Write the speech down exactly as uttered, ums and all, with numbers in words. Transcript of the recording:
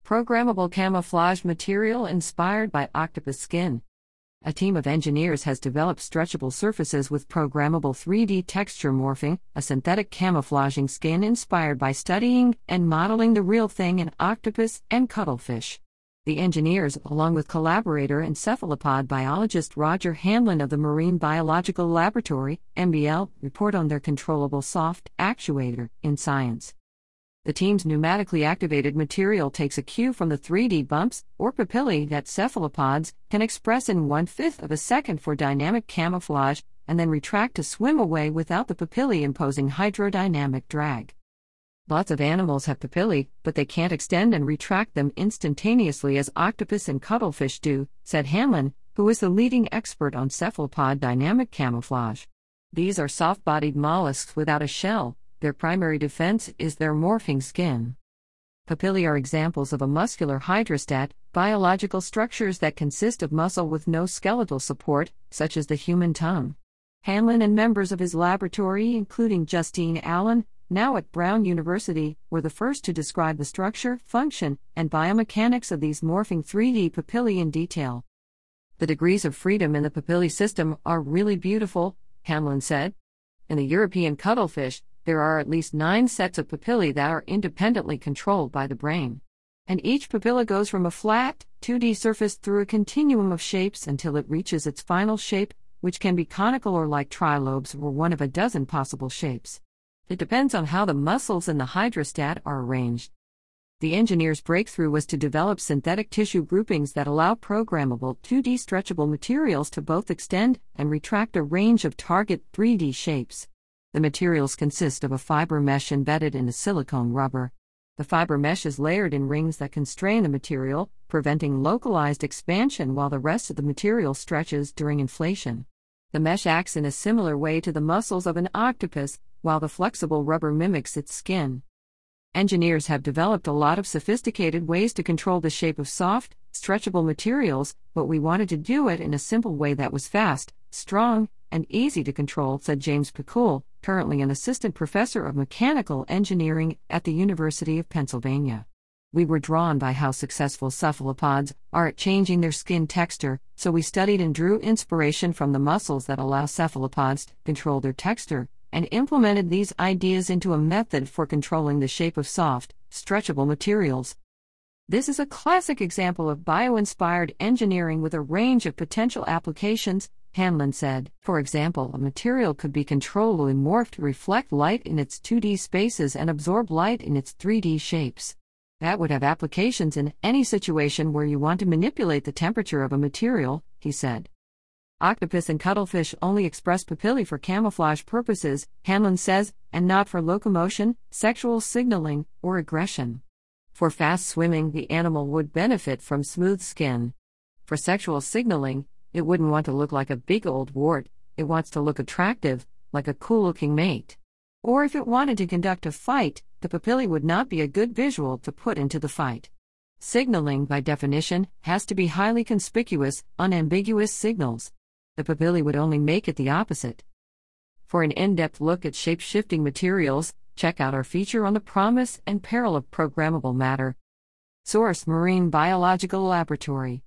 Programmable camouflage material inspired by octopus skin. A team of engineers has developed stretchable surfaces with programmable three D texture morphing, a synthetic camouflaging skin inspired by studying and modeling the real thing in octopus and cuttlefish. The engineers, along with collaborator and cephalopod biologist Roger Hanlon of the Marine Biological Laboratory, M B L, report on their controllable soft actuator in Science. The team's pneumatically activated material takes a cue from the three D bumps, or papillae, that cephalopods can express in one-fifth of a second for dynamic camouflage, and then retract to swim away without the papillae imposing hydrodynamic drag. Lots of animals have papillae, but they can't extend and retract them instantaneously as octopus and cuttlefish do, said Hanlon, who is the leading expert on cephalopod dynamic camouflage. These are soft-bodied mollusks without a shell. Their primary defense is their morphing skin. Papillae are examples of a muscular hydrostat, biological structures that consist of muscle with no skeletal support, such as the human tongue. Hanlon and members of his laboratory, including Justine Allen, now at Brown University, were the first to describe the structure, function, and biomechanics of these morphing three D papillae in detail. The degrees of freedom in the papillae system are really beautiful, Hanlon said. In the European cuttlefish, there are at least nine sets of papillae that are independently controlled by the brain. And each papilla goes from a flat, two D surface through a continuum of shapes until it reaches its final shape, which can be conical or like trilobes or one of a dozen possible shapes. It depends on how the muscles in the hydrostat are arranged. The engineer's breakthrough was to develop synthetic tissue groupings that allow programmable two D stretchable materials to both extend and retract a range of target three D shapes. The materials consist of a fiber mesh embedded in a silicone rubber. The fiber mesh is layered in rings that constrain the material, preventing localized expansion while the rest of the material stretches during inflation. The mesh acts in a similar way to the muscles of an octopus, while the flexible rubber mimics its skin. Engineers have developed a lot of sophisticated ways to control the shape of soft, stretchable materials, but we wanted to do it in a simple way that was fast, strong, and easy to control, said James Piccool, currently an assistant professor of mechanical engineering at the University of Pennsylvania. We were drawn by how successful cephalopods are at changing their skin texture, so we studied and drew inspiration from the muscles that allow cephalopods to control their texture, and implemented these ideas into a method for controlling the shape of soft, stretchable materials. This is a classic example of bio-inspired engineering with a range of potential applications, Hanlon said. For example, a material could be controllably morphed to reflect light in its two D spaces and absorb light in its three D shapes. That would have applications in any situation where you want to manipulate the temperature of a material, he said. Octopus and cuttlefish only express papillae for camouflage purposes, Hanlon says, and not for locomotion, sexual signaling, or aggression. For fast swimming, the animal would benefit from smooth skin. For sexual signaling, it wouldn't want to look like a big old wart, it wants to look attractive, like a cool-looking mate. Or if it wanted to conduct a fight, the papillae would not be a good visual to put into the fight. Signaling, by definition, has to be highly conspicuous, unambiguous signals. The papillae would only make it the opposite. For an in-depth look at shape-shifting materials, check out our feature on the promise and peril of programmable matter. Source: Marine Biological Laboratory.